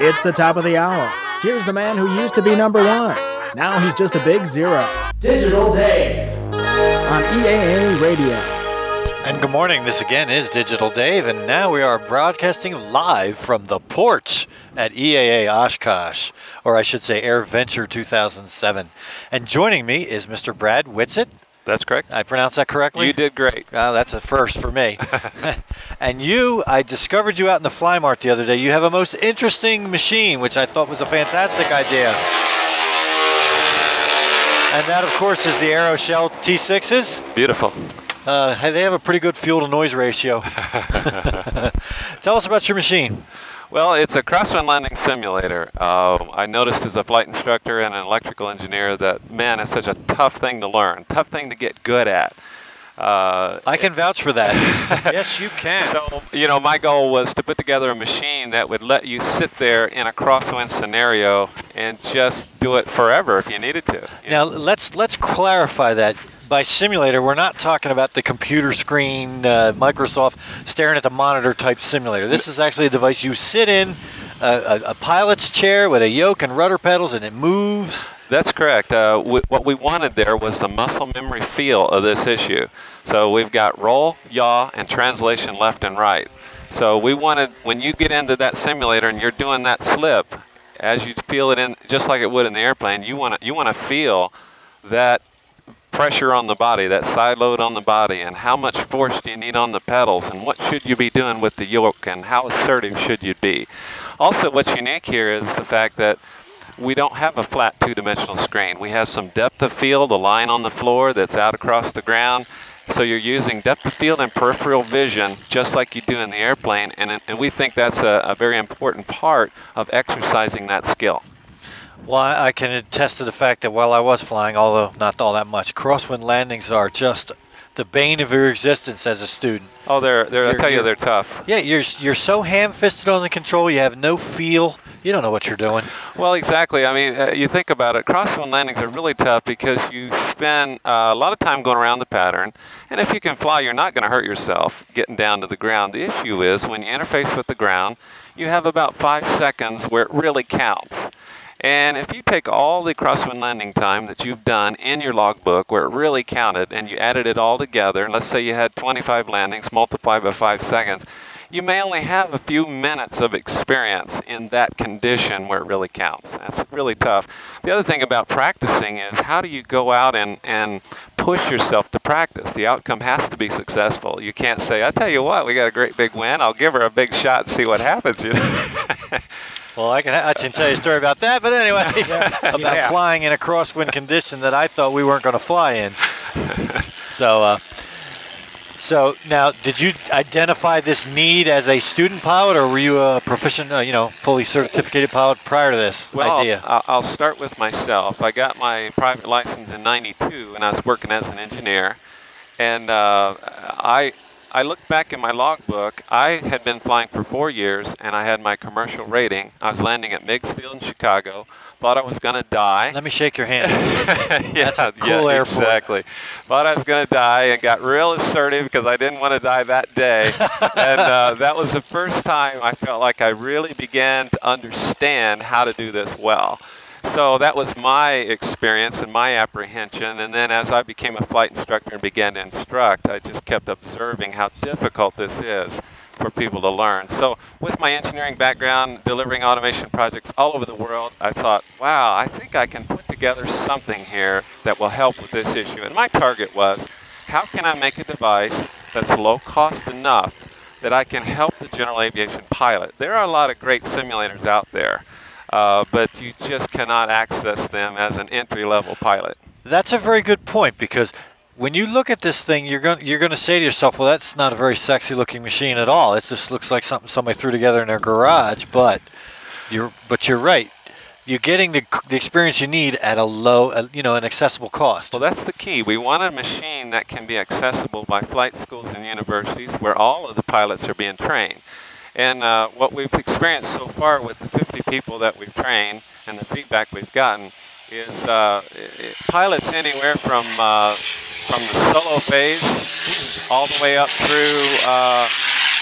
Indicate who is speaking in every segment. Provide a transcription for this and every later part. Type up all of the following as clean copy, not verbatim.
Speaker 1: It's the top of the hour. Here's the man who used to be number one. Now he's just a big zero. Digital Dave on EAA Radio.
Speaker 2: And good morning. This again is Digital Dave, and now we are broadcasting live from the porch at EAA Oshkosh, or I should say AirVenture 2007. And joining me is Mr. Brad Whitsitt.
Speaker 3: That's correct.
Speaker 2: I pronounced that correctly?
Speaker 3: You did great.
Speaker 2: That's a first for me. And I discovered you out in the Fly Mart the other day. You have a most interesting machine, which I thought was a fantastic idea. And that, of course, is the Aeroshell T6s.
Speaker 3: Beautiful.
Speaker 2: They have a pretty good fuel-to-noise ratio. Tell us about your machine.
Speaker 3: Well, it's a crosswind landing simulator. I noticed as a flight instructor and an electrical engineer that, man, it's such a tough thing to learn, tough thing to get good at.
Speaker 2: I can vouch for that.
Speaker 4: Yes, you can.
Speaker 3: So, my goal was to put together a machine that would let you sit there in a crosswind scenario and just do it forever if you needed to.
Speaker 2: Now, let's clarify that. By simulator, we're not talking about the computer screen, Microsoft staring at the monitor type simulator. This is actually a device you sit in, a pilot's chair with a yoke and rudder pedals, and it moves.
Speaker 3: That's correct. What we wanted there was the muscle memory feel of this issue. So we've got roll, yaw, and translation left and right. So we wanted, when you get into that simulator and you're doing that slip, as you feel it in, just like it would in the airplane, you want to feel that pressure on the body, that side load on the body, and how much force do you need on the pedals, and what should you be doing with the yoke, and how assertive should you be. Also, what's unique here is the fact that we don't have a flat two-dimensional screen. We have some depth of field, a line on the floor that's out across the ground. So you're using depth of field and peripheral vision just like you do in the airplane, and we think that's a very important part of exercising that skill.
Speaker 2: Well, I can attest to the fact that while I was flying, although not all that much, crosswind landings are just the bane of your existence as a student.
Speaker 3: Oh, they're tough.
Speaker 2: Yeah, you're so ham-fisted on the control, you have no feel. You don't know what you're doing.
Speaker 3: Well, exactly. I mean, you think about it, crosswind landings are really tough because you spend a lot of time going around the pattern, and if you can fly, you're not going to hurt yourself getting down to the ground. The issue is when you interface with the ground, you have about 5 seconds where it really counts. And if you take all the crosswind landing time that you've done in your logbook where it really counted and you added it all together, and let's say you had 25 landings multiplied by 5 seconds, you may only have a few minutes of experience in that condition where it really counts. That's really tough. The other thing about practicing is how do you go out and push yourself to practice? The outcome has to be successful. You can't say, I tell you what, we got a great big win. I'll give her a big shot and see what happens.
Speaker 2: Well, I can tell you a story about that, but anyway, about flying in a crosswind condition that I thought we weren't going to fly in. So now, did you identify this need as a student pilot, or were you a proficient, fully certificated pilot prior to this idea?
Speaker 3: I'll start with myself. I got my private license in '92, and I was working as an engineer, and I looked back in my logbook. I had been flying for 4 years, and I had my commercial rating. I was landing at Meigs Field in Chicago. Thought I was going to die.
Speaker 2: Let me shake your hand.
Speaker 3: Yeah,
Speaker 2: that's a cool airport.
Speaker 3: Exactly. Thought I was going to die and got real assertive because I didn't want to die that day. And that was the first time I felt like I really began to understand how to do this well. So that was my experience and my apprehension, and then as I became a flight instructor and began to instruct, I just kept observing how difficult this is for people to learn. So with my engineering background, delivering automation projects all over the world, I thought, wow, I think I can put together something here that will help with this issue. And my target was, how can I make a device that's low cost enough that I can help the general aviation pilot? There are a lot of great simulators out there. But you just cannot access them as an entry-level pilot.
Speaker 2: That's a very good point, because when you look at this thing, you're going to say to yourself, well, that's not a very sexy-looking machine at all. It just looks like something somebody threw together in their garage. But you're right. You're getting the experience you need at a low, an accessible cost.
Speaker 3: Well, that's the key. We want a machine that can be accessible by flight schools and universities where all of the pilots are being trained. And what we've experienced so far with the 50 people that we've trained and the feedback we've gotten is pilots anywhere from the solo phase all the way up through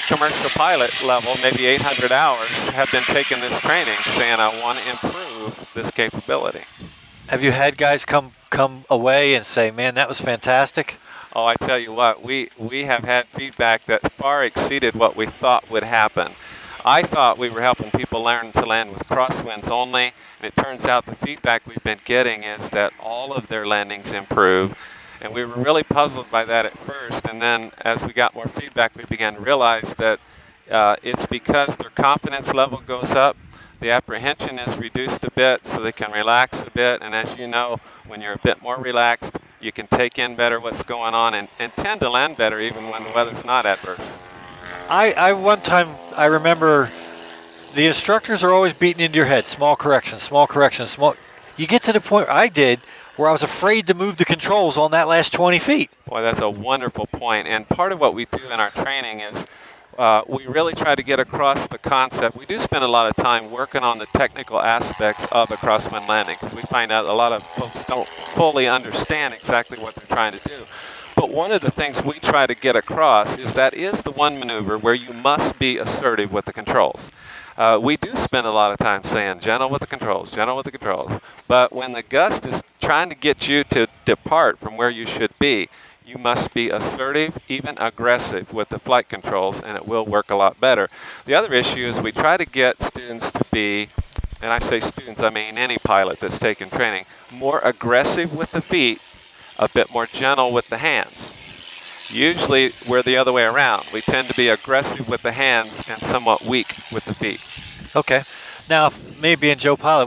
Speaker 3: commercial pilot level, maybe 800 hours, have been taking this training saying, I want to improve this capability.
Speaker 2: Have you had guys come away and say, man, that was fantastic?
Speaker 3: Oh, I tell you what, we have had feedback that far exceeded what we thought would happen. I thought we were helping people learn to land with crosswinds only, and it turns out the feedback we've been getting is that all of their landings improve. And we were really puzzled by that at first, and then as we got more feedback, we began to realize that it's because their confidence level goes up, the apprehension is reduced a bit so they can relax a bit, and as you know, when you're a bit more relaxed, you can take in better what's going on and tend to land better even when the weather's not adverse.
Speaker 2: One time, I remember the instructors are always beating into your head, small corrections, small corrections, small. You get to the point I did where I was afraid to move the controls on that last 20 feet.
Speaker 3: Boy, that's a wonderful point. And part of what we do in our training is we really try to get across the concept. We do spend a lot of time working on the technical aspects of a crosswind landing because we find out a lot of folks don't fully understand exactly what they're trying to do. But one of the things we try to get across is that is the one maneuver where you must be assertive with the controls. We do spend a lot of time saying, gentle with the controls, gentle with the controls. But when the gust is trying to get you to depart from where you should be, you must be assertive, even aggressive with the flight controls, and it will work a lot better. The other issue is we try to get students to be, and I say students, I mean any pilot that's taken training, more aggressive with the feet, a bit more gentle with the hands. Usually we're the other way around. We tend to be aggressive with the hands and somewhat weak with the feet.
Speaker 2: Okay. Now, me being Joe Pilot,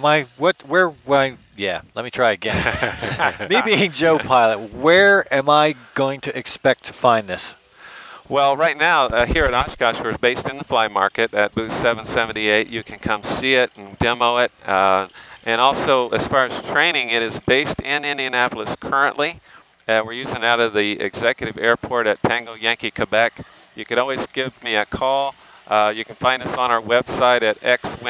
Speaker 2: let me try again. Me being Joe Pilot, where am I going to expect to find this?
Speaker 3: Well, right now, here at Oshkosh, we're based in the Fly Market at booth 778. You can come see it and demo it. And also, as far as training, it is based in Indianapolis currently. We're using it out of the executive airport at Tango Yankee, Quebec. You could always give me a call. You can find us on our website at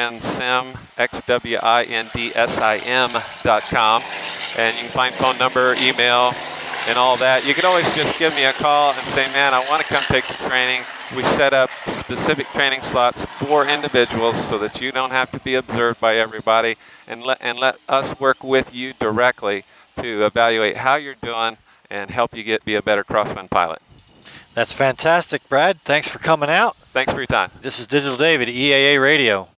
Speaker 3: xwindsim.com. And you can find phone number, email, and all that. You can always just give me a call and say, man, I want to come take the training. We set up specific training slots for individuals so that you don't have to be observed by everybody, and let us work with you directly to evaluate how you're doing and help you be a better crosswind pilot.
Speaker 2: That's fantastic, Brad. Thanks for coming out.
Speaker 3: Thanks for your time.
Speaker 2: This is Digital Dave at EAA Radio.